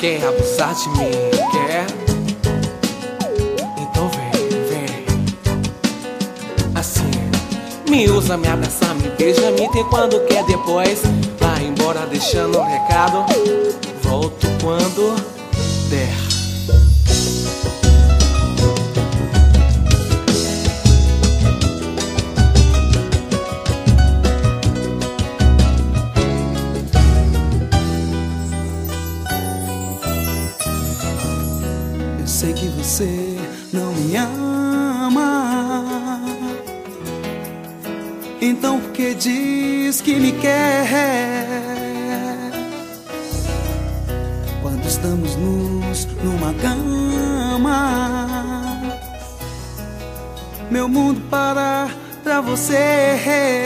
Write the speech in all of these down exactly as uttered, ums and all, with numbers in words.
Quer abusar de mim, quer? Então vem, vem. Assim, me usa, me abraça, me beija, me tem quando quer. Depois vai embora deixando um recado. Volto quando der. Eu sei que você não me ama, então por que diz que me quer? Quando estamos nus numa cama, meu mundo para pra você.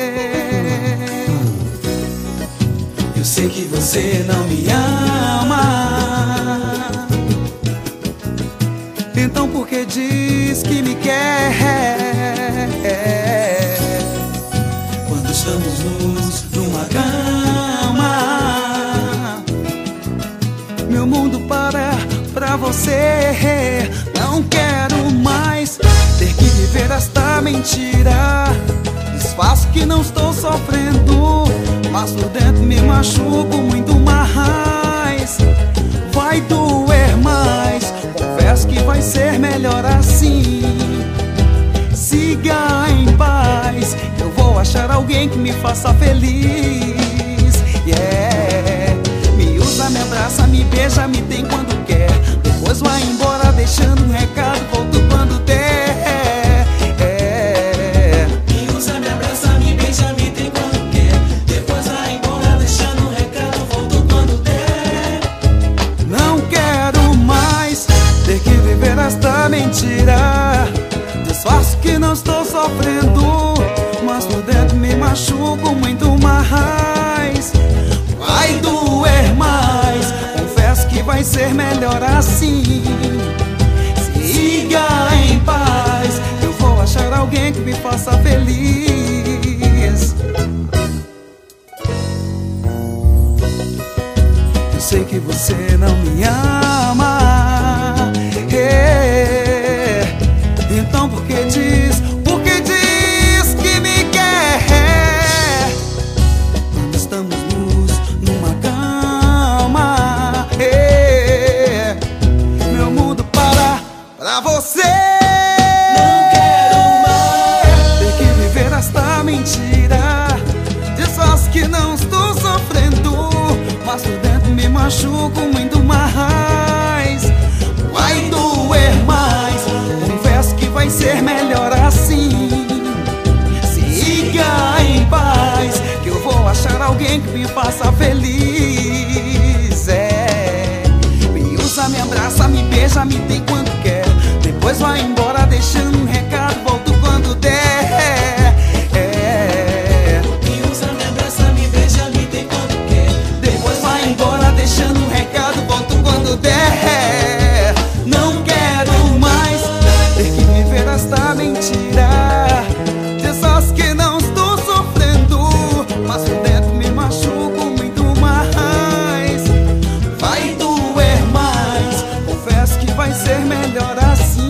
Eu sei que você não me ama, então por que diz que me quer? Quando estamos nus numa cama, meu mundo para pra você. Não quero mais ter que viver esta mentira. Desfaço que não estou sofrendo, mas por dentro me machuco muito mais. Vai doer mais, confesso que vai ser melhor assim. Siga em paz, eu vou achar alguém que me faça feliz. Yeah. Me usa, me abraça, me beija, me tem quando quer. Depois vai embora deixando um recado, volto quando der. É. Me usa, me abraça, me beija, me tem quando quer. Depois vai embora deixando um recado, volto quando der. Não quero mais ter que viver esta mentira. Desfaço que não estou sofrendo, mas por dentro me machuco muito mais. Vai doer mais, confesso que vai ser melhor assim. Siga em paz, eu vou achar alguém que me faça feliz. Eu sei que você não me ama, é. Então por que diz, por que diz que me quer? Quando estamos nus numa cama, é. Meu mundo para pra você. Não quero mais ter que viver esta mentira. Desfaço que não estou sofrendo, mas por dentro me machuco muito mais. Vai doer mais, confesso que vai ser melhor assim. Siga em paz, que eu vou achar alguém que me faça feliz. É. Me usa, me abraça, me beija, me tem quando quer. Depois vai embora deixando um recado, volto quando der. É. Me usa, me abraça, me beija, me tem quando quer. Depois vai embora deixando um recado, volto quando der. Não quero mais ter que viver esta mentira. Desfaço que não estou sofrendo, mas por dentro me machuco muito mais. Vai doer mais, confesso que vai ser melhor assim.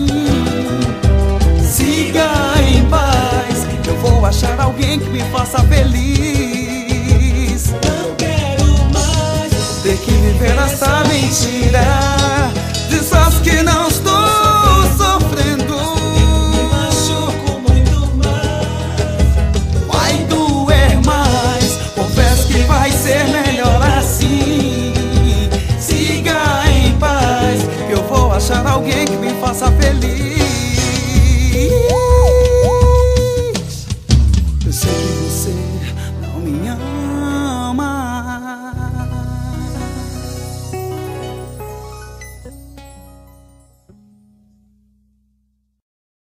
Siga em paz, eu vou achar alguém que me faça feliz. Não quero mais ter que viver esta mentira. Desfaço que não estou sofrendo, me machuco muito mais. Vai doer mais, confesso que vai ser melhor assim. Siga em paz, que eu vou achar alguém que me faça feliz.